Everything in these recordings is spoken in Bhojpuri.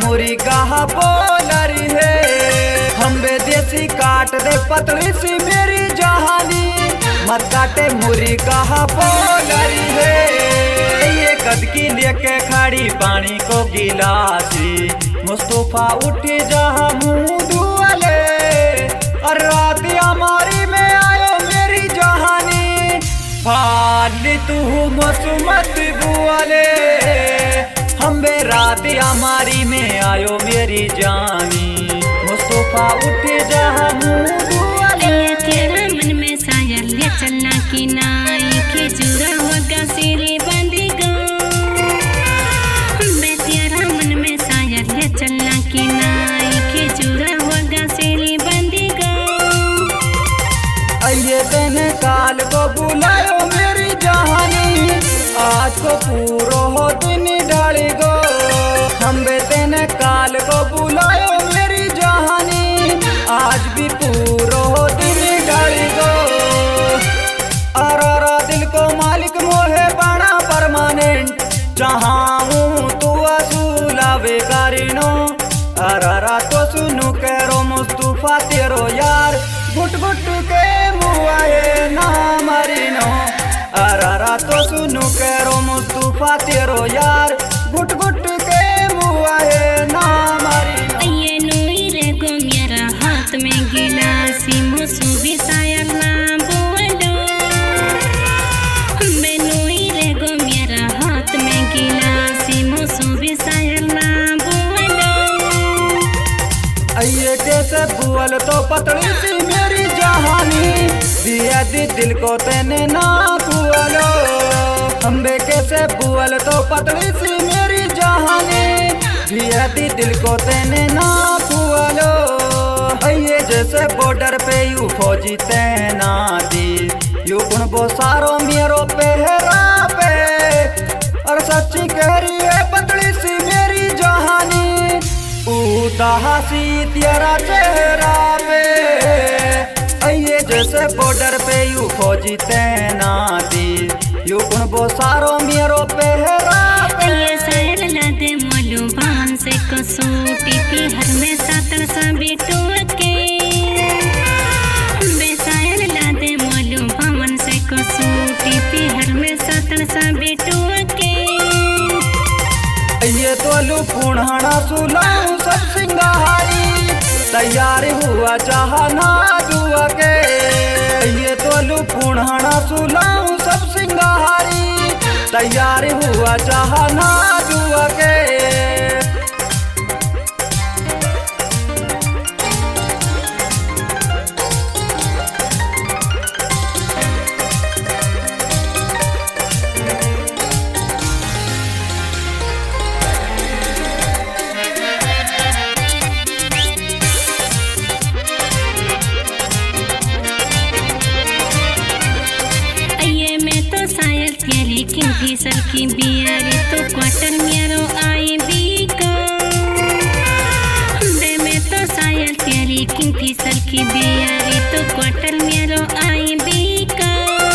मुरी गाह बोलरी है। हम देसी काट दे पतली सी मेरी जहानी, मत काटे मुरी गाह बोलरी है। ये कदकी लेके खड़ी पानी को गिलासी, मुस्तफा उठी जहाँ मुँह धुआले। और रात हमारी में आयो मेरी जहानी, फाली तू मसुमत बुआले। हम रात हमारी में आयो मेरी जानी, मुस्तफा उठे जहाँ मुँह धुआले। तेरा मन में सायर ले चलना की नाई, खिजुरा होगा सिरे बंदी गो। तेरा मन में सायर ले चलना की नाई, खिजुरा होगा सिरे बंदी गो। आइए तेने काल को बुलायो मेरी जहानी, आज को पूरो हो दिन ढाली गो। हम तेने काल को बुलायो मेरी जहानी, आज भी पूरो हो दिन ढाली गो। अरारा दिल को मालिक मोहे बना परमानेंट, चाहूँ तू असूला बेकारिनो। अरारा तो सुनू करो मुस्तफा तेरो यार, घुट घुट के मुआए ना मरीनो। अरारा तो सुनू करो मुस्तफा तेरो यार, घुट घुट के मुआए ना मरीनो। ये नोई रे गो मेरा हाथ में गिलासी, मुसु भी सायर ना बोलो। नोई रे गो मेरा हाथ में गिलासी, मुसु भी सायर ना बोलो। आइए कैसे बुअल तो पतली सी मेरी जहानी, दिया दी दिल को तेने ना बुअलो। अम्बे कैसे बुअल तो पतली सी मेरी जहानी, दिया दी दिल को तेने ना बुअलो। आइए जैसे बॉर्डर पे यू फौजी तैनाती, यू गुण वो सारो मेरो पहरा पे। और सच्ची कह रही है पतली सी मेरी जहानी, उदासी तेरा चेहरा पे। आइए जैसे बॉर्डर पे यू फौजी तैनाती, यू गुण वो सारो मेरो पहरा पे। ये सायर ला दे मोलू बान से कसूटी, पिहर में सातर सा बेटो के। बेसायर ला दे मोलू बान से कसूटी, पिहर में सातर सा बेटो के। ये तो लुपुणाना सुलाऊं सब सिंगारी, तैयार हुआ चाहना दुआ के। ये तो लुपुणाना सुलाऊं सब सिंगारी, तैयार हुआ चाहना दुआ के। किंकी सर की बियारी तो क्वार्टर मेरो आई बी को। बे में तो सायर तेरी किंकी सर की बियारी तो क्वार्टर मेरो आई बी को।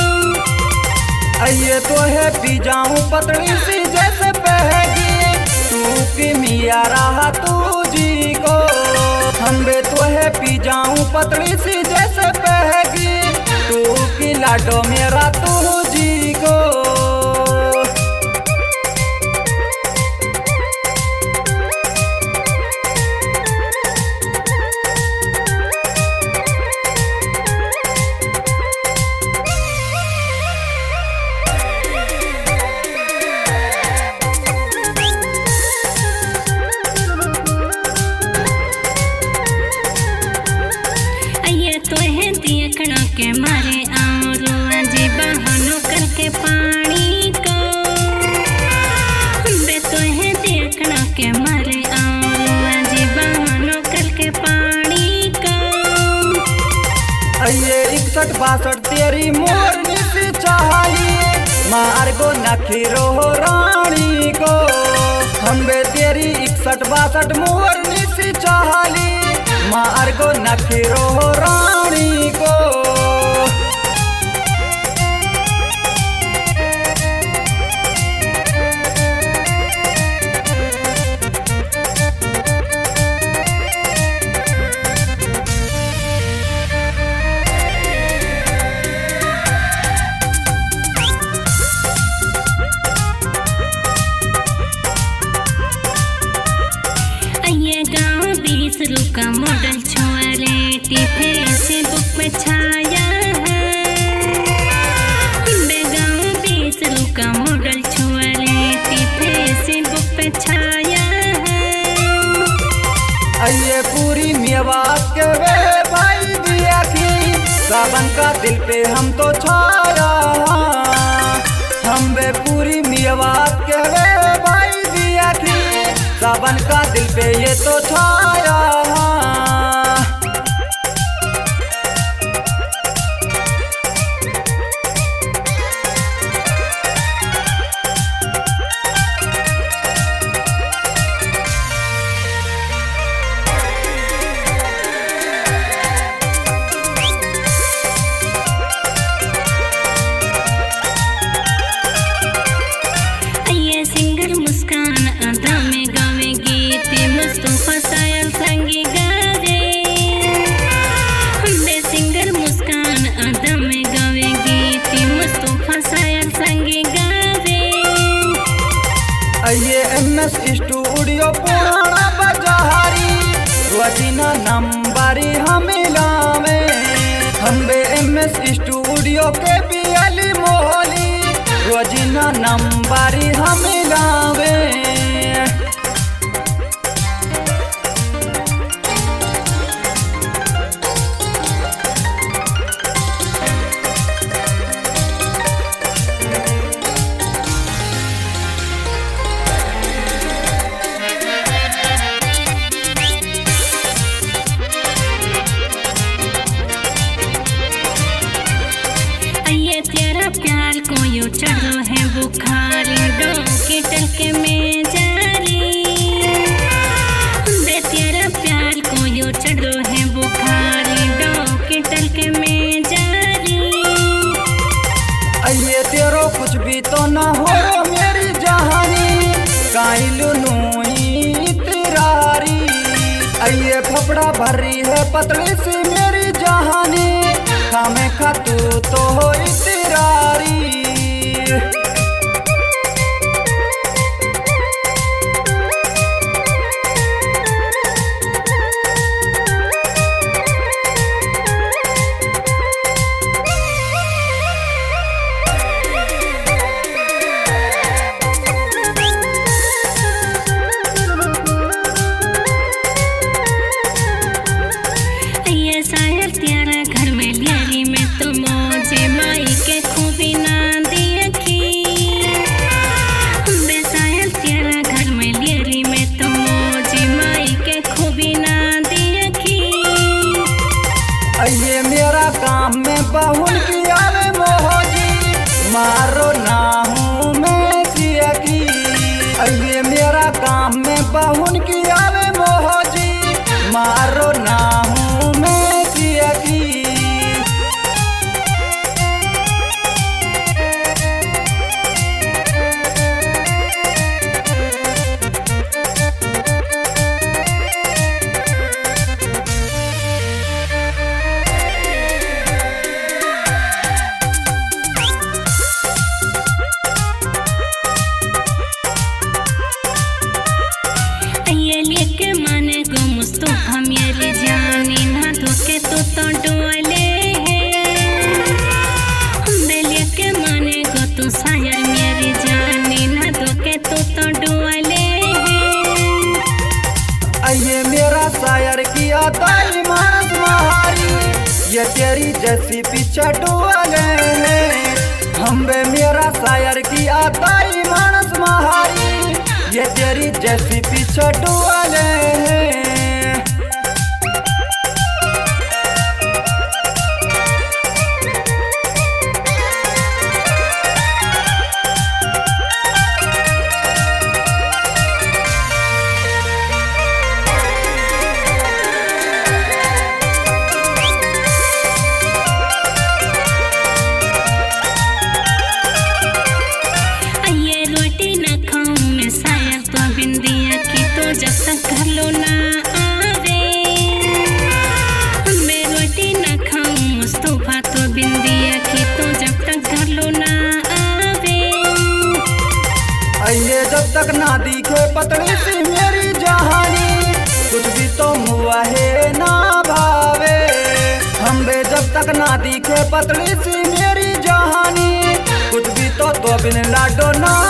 आइए तो है पी जाऊं पतली सी जैसे बहगी, तू की मिया रहा तू जी को। हम बे तो है पी जाऊं पतली सी जैसे बहगी, तू की लाडो मेरा तू जी को। के मारे और अजी बहानों करके पानी को। बे तो है देखना के मारे और अजी बहानों करके पानी को। आइए 61-62 तेरी मोरनी सी चाही, मार गो नखीरो रानी को। हम बे तेरी 61-62 मोरनी सी चाही, मार गो नखीरो रानी को। बीसरू का मॉडल छुआरे फेसबुक पे छाया है। बेगांव बीसरू का मॉडल छुआरे फेसबुक पे छाया है। आइए पूरी मेवात के वे भाई दिया की सावन का दिल पे हम तो छाया। हम वे पूरी मेवात के वे भाई दिया की सावन का दिल पे ये तो छाया। सिंगर मुस्कान अदा में गावे गीत मुस्तफा सायल संगी गावे। सिंगर मुस्कान अदा में गावे गीत मुस्तफा सायल संगी गावे। आइए MS स्टूडियो पुराना बाजारी रोजीना नंबरी हमें लावे। हम बे MS स्टूडियो के बियाली मोहली रोजीना नंबरी हमें लावे। तेरा प्यार को यूं चढ़ो है बुखार के टलके में जारी। तेरा प्यार को यूं चढ़ो है बुखार के टलके में जारी। आइए तेरो कुछ भी तो ना हो मेरी जहानी काइलू नोई तिरारी। आइए फपड़ा भरी है पतली सी मेरी जहानी खामे खातू तो हो तिरारी। सायल तेरा घर में लियारी में तो मौजे माई के खूबी ना देखी। सायल तेरा घर में लियारी में तो मौजे माई के खूबी ना देखी। आइए मेरा काम में बहुल की आवे मोहजी मारो ना हूँ मैं सिया की। आइए मेरा काम में बहुल की आवे मोहजी मारो ना हूँ मैं सिया की। लेके माने गो मुस्तफा मेरी जानी ना धोके तो डोले लेके माने गो तू सायर मेरी जानी ना धोके तो डोले। आइए मेरा शायर किया ताई मानस महारी ये तेरी जैसी पीछे डोले। हम बे मेरा शायर किया ताई मानस महारी ये तेरी जैसी पीछे डोले। जब तक घर लो ना आवे मैं रोटी ना खाऊं मुस्तफा तो बिंदिया की तो जब तक घर लो ना आवे। आइए जब तक ना दिखे पतली सी मेरी जहानी कुछ भी तो मुआ तक ना दिखे पतली सी मेरी जहानी, कुछ भी तो बिन लाडो ना